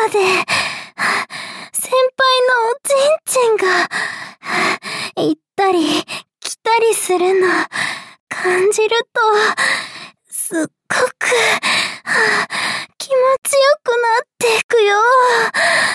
で、先輩のおちんちんが、行ったり来たりするの、感じると、すっごく、気持ちよくなっていくよ。